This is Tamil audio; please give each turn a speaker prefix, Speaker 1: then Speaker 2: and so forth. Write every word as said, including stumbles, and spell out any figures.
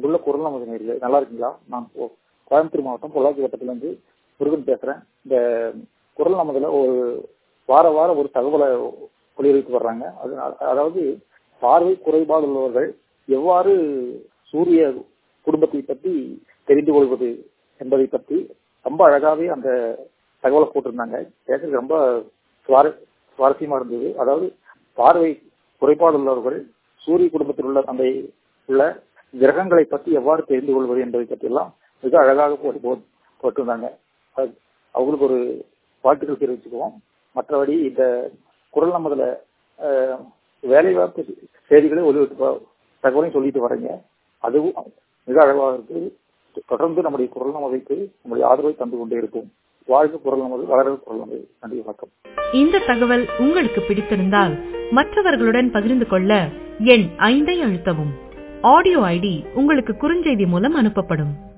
Speaker 1: அங்குள்ள குரல் நமது நேயர்களே நல்லா இருக்கீங்களா? நான் கோ- கோயம்புத்தூர் மாவட்டம் பொள்ளாச்சி வட்டத்திலிருந்து முருகன் பேசுறேன். இந்த குரல் நமதுல ஒரு வார வாரம் ஒரு தகவலை ஒளிபரப்பி வர்றாங்க. அது அதாவது பார்வை குறைபாடு உள்ளவர்கள் எவ்வாறு சூரிய குடும்பத்தை பற்றி தெரிந்து கொள்வது என்பதை பற்றி ரொம்ப அழகாவே அந்த தகவலை போட்டிருந்தாங்க. கேட்கறது ரொம்ப சுவார சுவாரஸ்யமா இருந்தது. அதாவது பார்வை குறைபாடு உள்ளவர்கள் சூரிய குடும்பத்தில் உள்ள அந்த உள்ள கிரகங்களை பற்றி எவ்வாறு தெரிந்து கொள்வது என்பதை பற்றி எல்லாம் மிக அழகாக போட்டு போ- போட்டிருந்தாங்க. அது அவங்களுக்கு ஒரு வாழ்த்துக்கள் தெரிவிச்சுக்குவோம். மற்றபடி இந்த குரல் நமதுல அஹ், வேலைவாய்ப்பு செய்திகளை ஒளிவிட்டு தகவலையும் சொல்லிட்டு வரீங்க. அதுவும் மிக அழகாக இருக்கு. தொடர்ந்து நம்முடைய குரல் நமதைக்கு நம்முடைய ஆதரவை தந்து கொண்டே இருக்கும். வாழ்க குரல் நமது, வளர குரல் நமது. நன்றி, வணக்கம்.
Speaker 2: இந்த தகவல் உங்களுக்கு பிடித்திருந்தால் மற்றவர்களுடன் பகிர்ந்து கொள்ள எண் ஐந்தை அழுத்தவும். ஆடியோ ஐடி உங்களுக்கு குறுஞ்செய்தி மூலம் அனுப்பப்படும்.